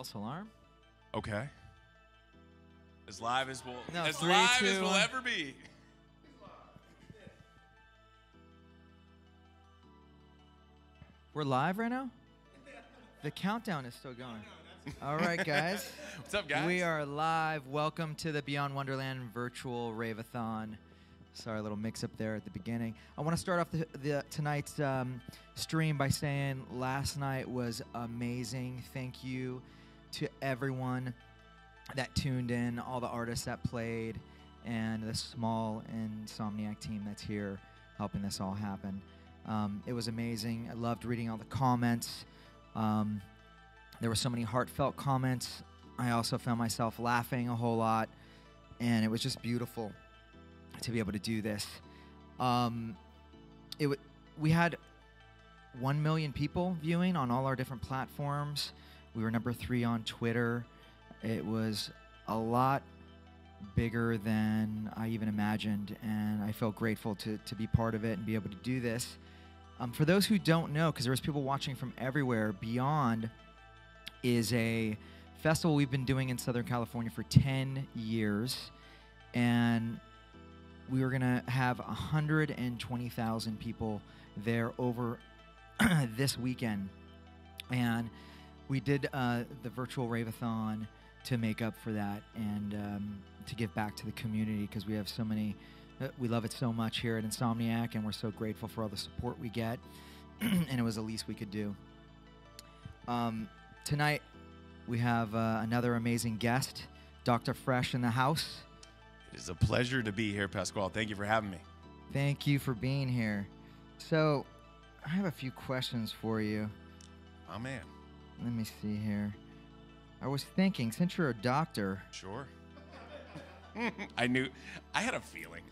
False alarm? Okay. As live as we'll, No, as 3, live 2, as we'll 1. ever be. We're live right now? The countdown is still going. All right, guys. What's up, guys? We are live. Welcome to the Beyond Wonderland virtual Rave-a-thon. Sorry, a little mix-up there at the beginning. I want to start off tonight's stream by saying last night was amazing. Thank you to everyone that tuned in, all the artists that played, and the small Insomniac team that's here helping this all happen. It was amazing. I loved reading all the comments. There were so many heartfelt comments. I also found myself laughing a whole lot, and it was just beautiful to be able to do this. We had 1 million people viewing on all our different platforms. We were number 3 on Twitter. It was a lot bigger than I even imagined, and I felt grateful to be part of it and be able to do this. For those who don't know, because there was people watching from everywhere, Beyond is a festival we've been doing in Southern California for 10 years, and we were going to have 120,000 people there over this weekend. And we did the virtual Rave-a-thon to make up for that and to give back to the community, because we have so many, we love it so much here at Insomniac, and we're so grateful for all the support we get. And it was the least we could do. Tonight, we have another amazing guest, Dr. Fresh in the house. It is a pleasure to be here, Pasquale. Thank you for having me. Thank you for being here. So, I have a few questions for you. Oh, man. Let me see here. I was thinking, since you're a doctor... Sure. I had a feeling.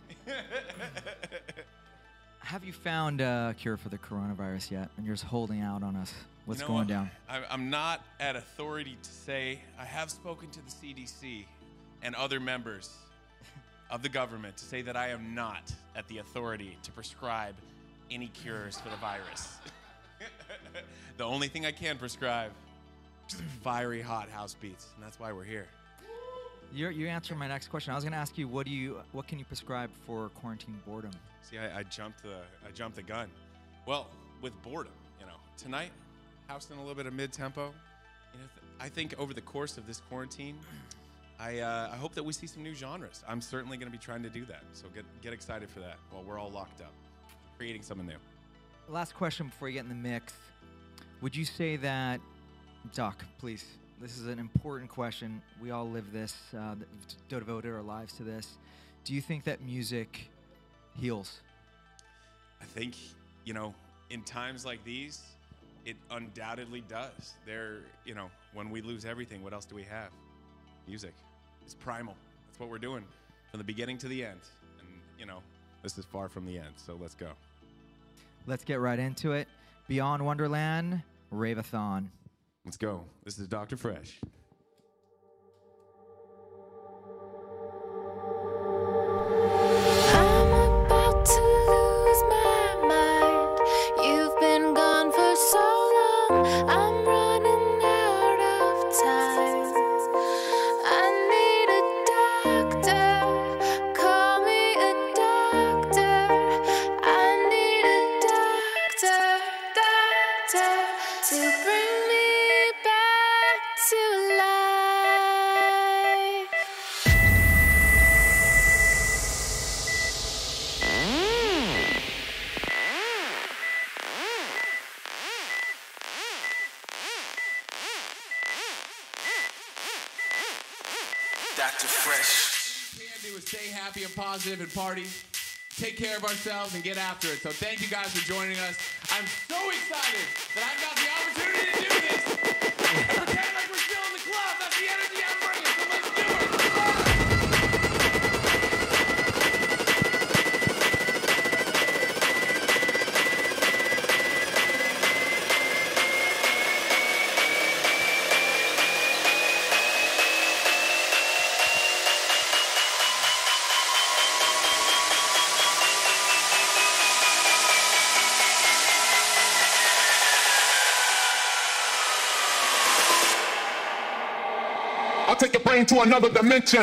Have you found a cure for the coronavirus yet? And you're just holding out on us. What's You know going what? down? I'm not at authority to say. I have spoken to the CDC and other members of the government to say that I am not at the authority to prescribe any cures for the virus. The only thing I can prescribe is fiery hot house beats, and that's why we're here. You answered my next question. I was going to ask you, what can you prescribe for quarantine boredom? See, I jumped the gun. Well, with boredom, tonight, housed in a little bit of mid-tempo. I think over the course of this quarantine, I hope that we see some new genres. I'm certainly going to be trying to do that. So get excited for that while we're all locked up, creating something new. Last question before you get in the mix. Would you say that, Doc, please, this is an important question. We all live this, devoted our lives to this. Do you think that music heals? I think, in times like these, it undoubtedly does. When we lose everything, what else do we have? Music. It's primal. That's what we're doing from the beginning to the end. And, this is far from the end, so let's go. Let's get right into it. Beyond Wonderland, Rave-a-thon. Let's go. This is Dr. Fresh. I'm about to lose my mind. You've been gone for so long. I'm running out of time. I need a doctor. Call me a doctor. I need a doctor to bring me back to life. Dr. Fresh. We can do is stay happy and positive and party, take care of ourselves, and get after it. So thank you guys for joining us. I'm so excited that I've got the opportunity to do this and pretend like we're still in the club. That's the energy I'm bringing, so let's do it. I'll take your brain to another dimension.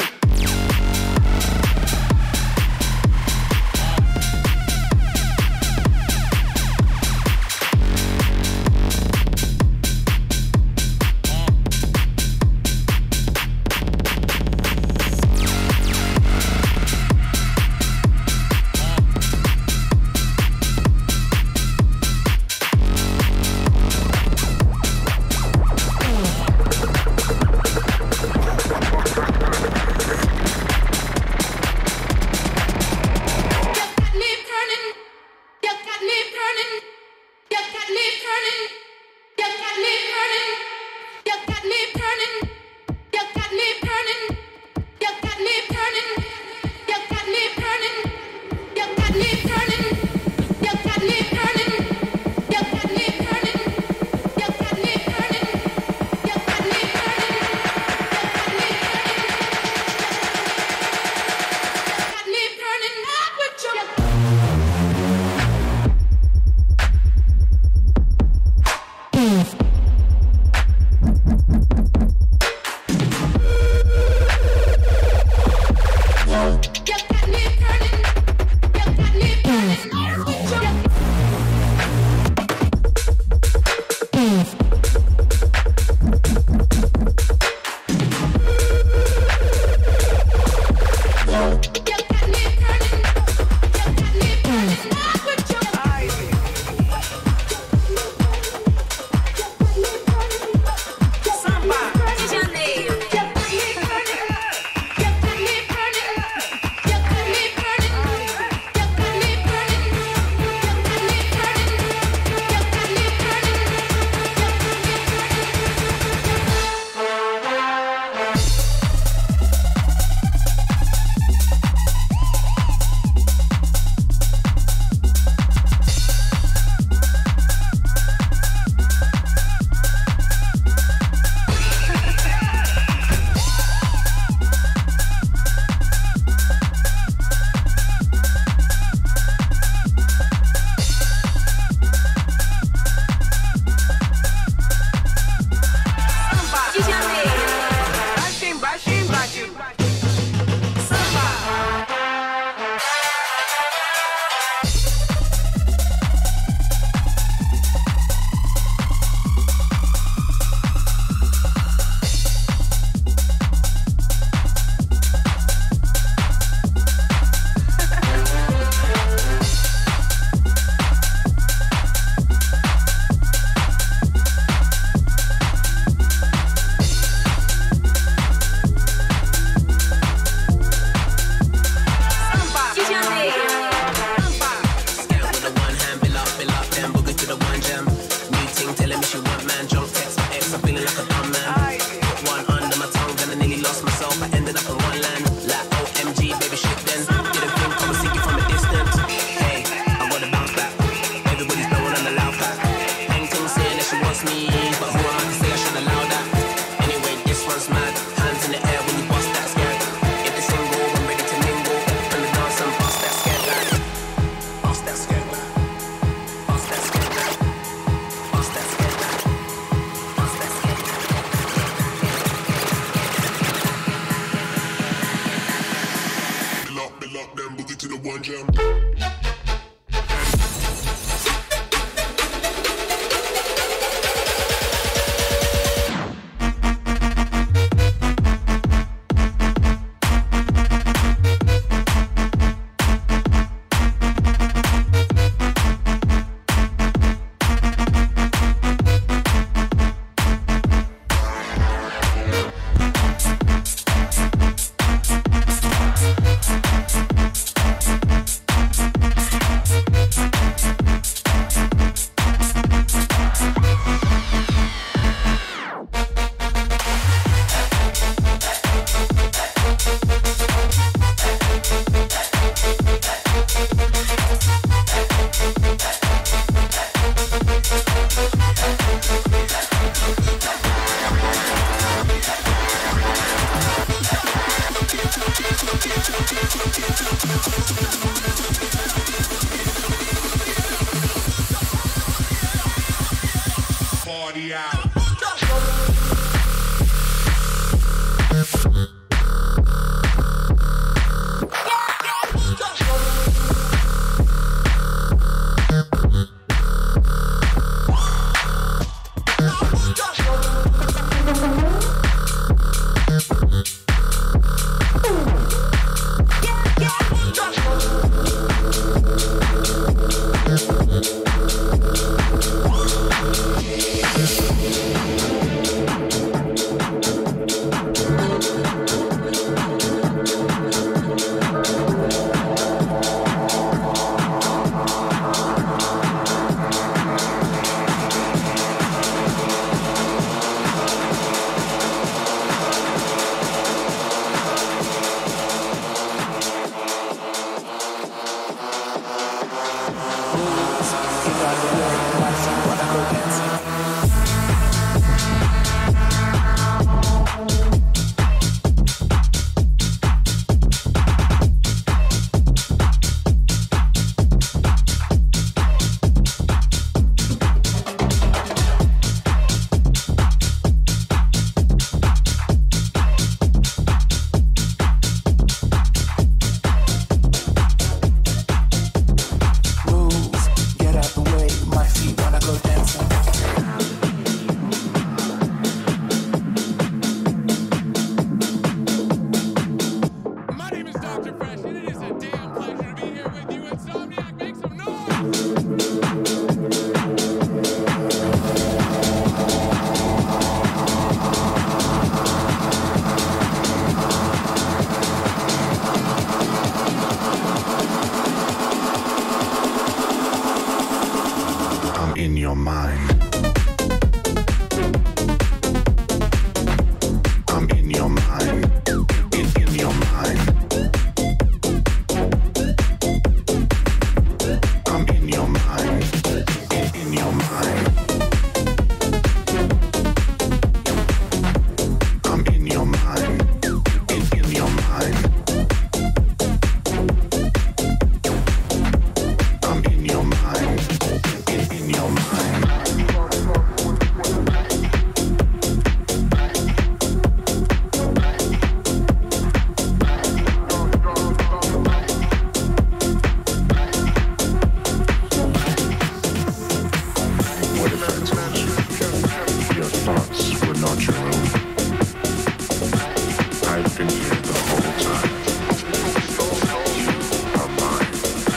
been here the whole time. You are mine.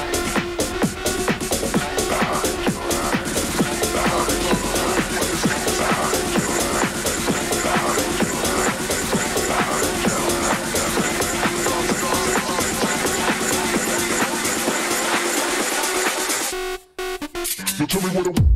Behind your eyes, behind your eyes, behind your eyes, behind your eyes, behind your eyes. You tell me what I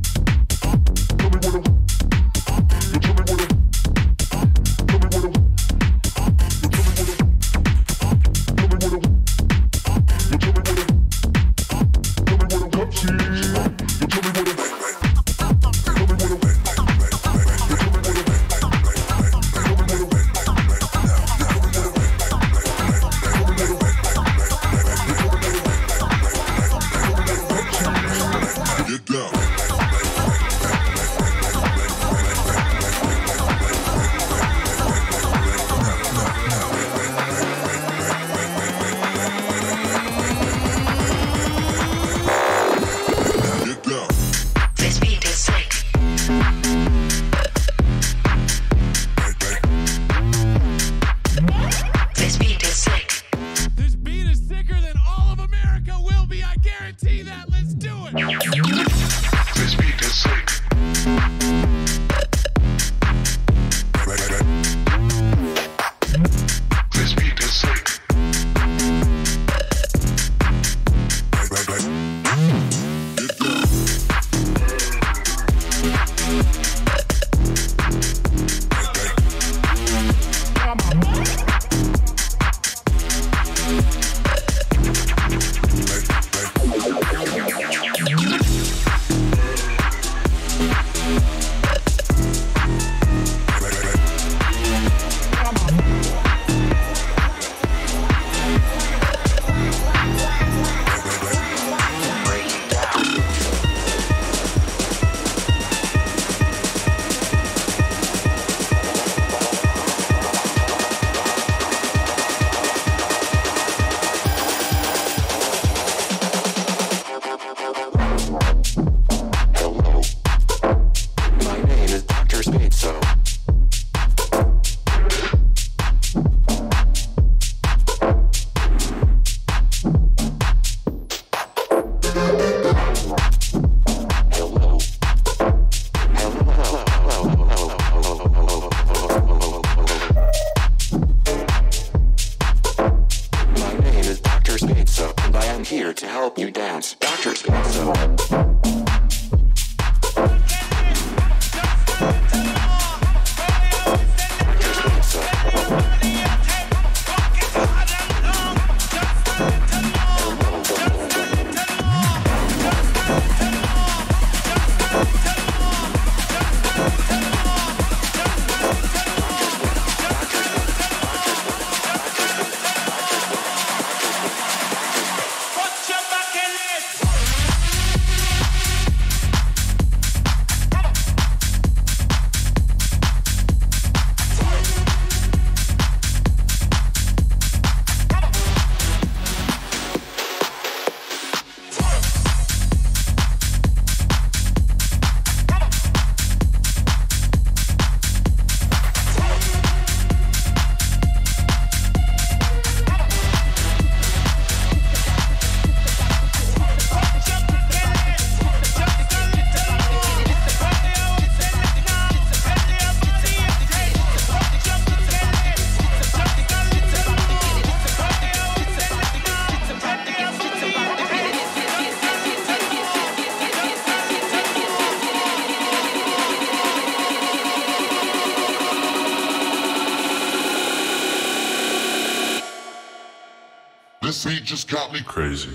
This beat just got me crazy.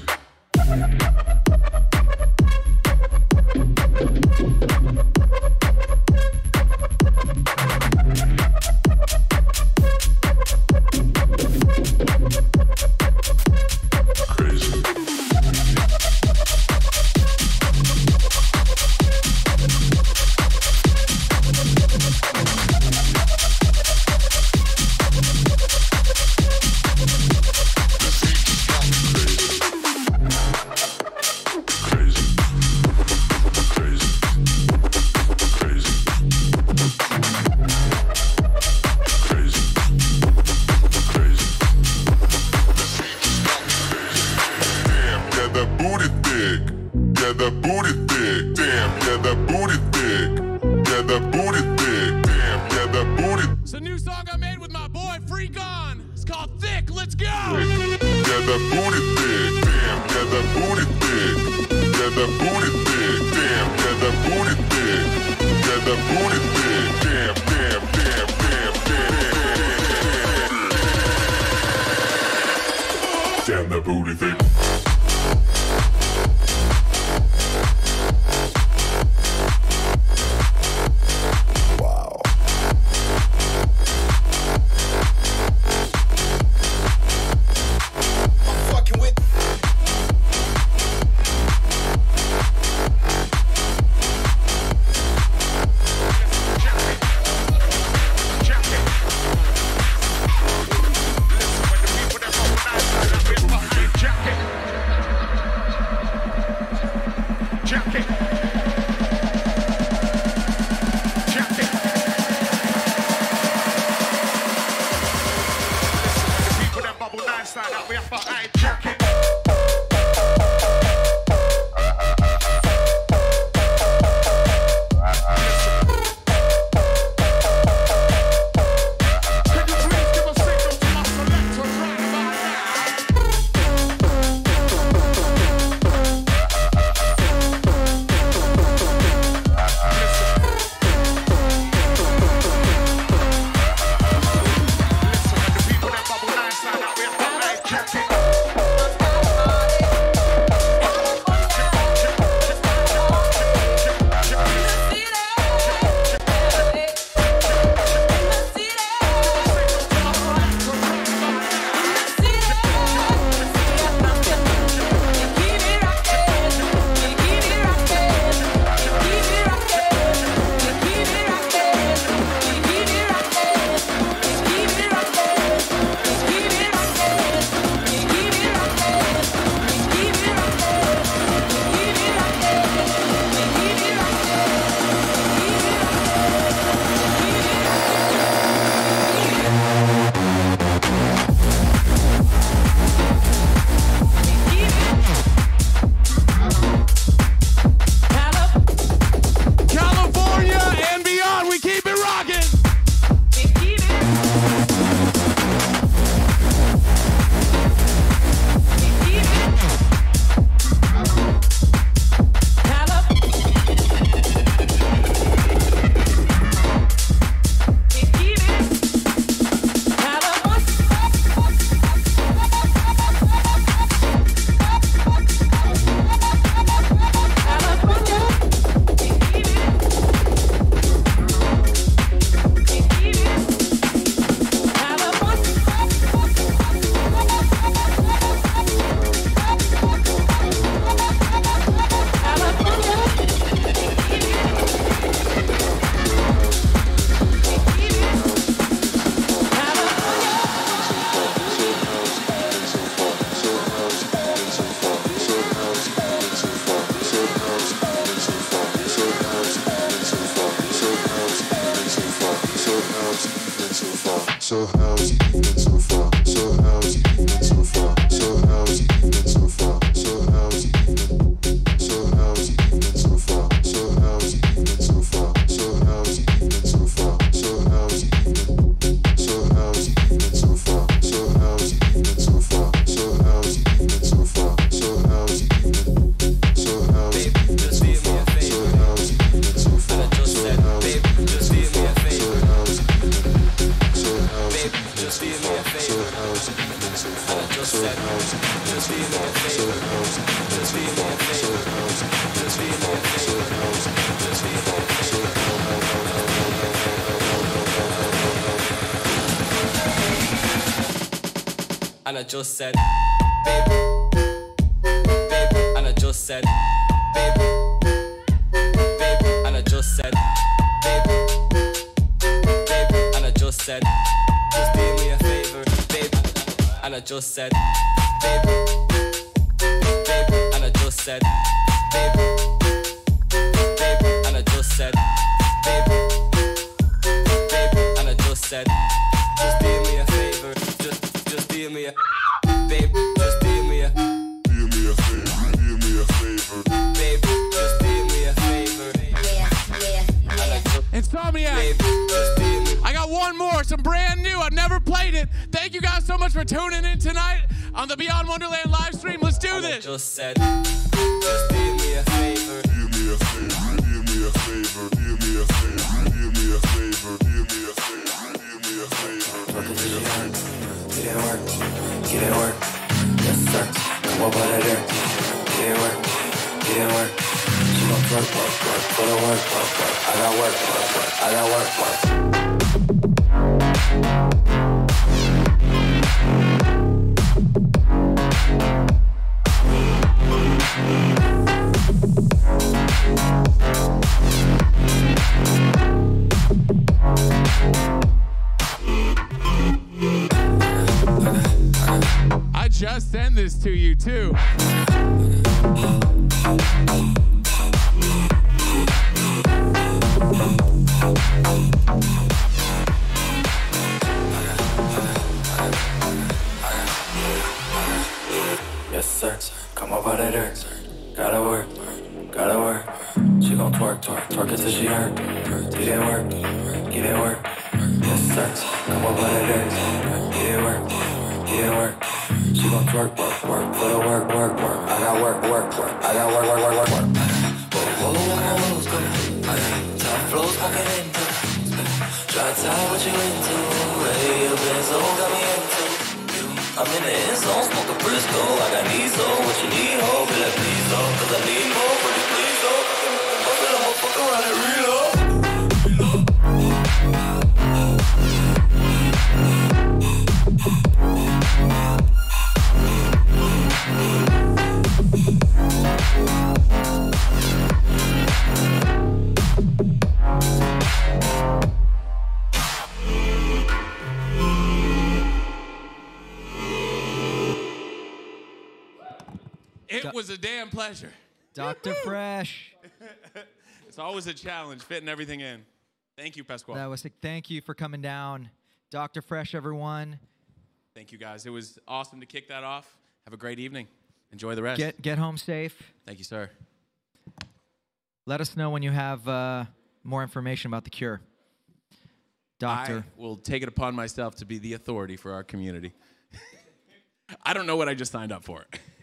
that booty thick. Damn, yeah, that booty thick. Yeah, that booty thick. Damn, yeah, that booty. It's a new song I made with my boy Freak On. It's called Thick. Let's go. Yeah, that booty thick. Damn, yeah, that booty thick. Yeah, that booty thick. Damn, yeah, that booty thick. Yeah, that booty thick. Damn, damn, damn, damn, damn, damn. Damn, that booty thick. So how's it been so far? So how's it been so far? So how's it been so far? So how's it been? So how's it been so far? So how's it been so far? So how's it been so far? So how's it been? So how's it been so far? So how's it been so far? So how's it been so far? So how's it been? So how's it been so far? So how's it been so far? So how's it been so far? So how's it been? So how's it been so far? So how's it been so far? So how's it been so far? So how's it been so far? So how's it been so far? So how's it been so far? So and I just said, baby, baby, and I just said, baby, baby, and I just said, baby, baby, and I just said, just do me a favor, baby, and I just said, baby, baby, and I just said, baby, baby, and I just said, baby, baby, and I just said, just do me a favor, just do me a, babe, just do me a favor, babe. some brand new. I've never played it. Thank you guys so much for tuning in tonight on the Beyond Wonderland live stream. Let's do this. Just said, just do me a favor. Do me a favor, do me a favor, do me a favor, do me a favor, do me a favor, do me a favor. Work until you hurt. Get it work. Get it work. Yes, sir. Come up out of there. Get it work. Get it work. She gon' twerk, work, work. For the work, work, work. I got work, work, work. I got work, work. I just sent this to you too. Yes, sir. Come up out of there. Gotta work. Gotta work. She gon' twerk, twerk, twerk until she hurt. Get it work. Get it work. Yes, sir. Come up out of there. Get it work. Get it work. She gon' twerk, work, work. For the work, work, work. I got work, work, work. I got work, work, work, work, work. Whoa, whoa, whoa, whoa, top flow smoking into. Try to tell what you into. Hey, your been so got me into. I'm in the end zone, smoking Briscoe. I got needs, so what you need, ho? Be like, please, oh, cause I need more. Pretty please, oh. Fuck it, I'ma fuck around and reload. It was a damn pleasure. Dr. Fresh. It's always a challenge fitting everything in. Thank you, Pasquale. That was thank you for coming down. Dr. Fresh, everyone. Thank you, guys. It was awesome to kick that off. Have a great evening. Enjoy the rest. Get home safe. Thank you, sir. Let us know when you have more information about the cure. Doctor. I will take it upon myself to be the authority for our community. I don't know what I just signed up for.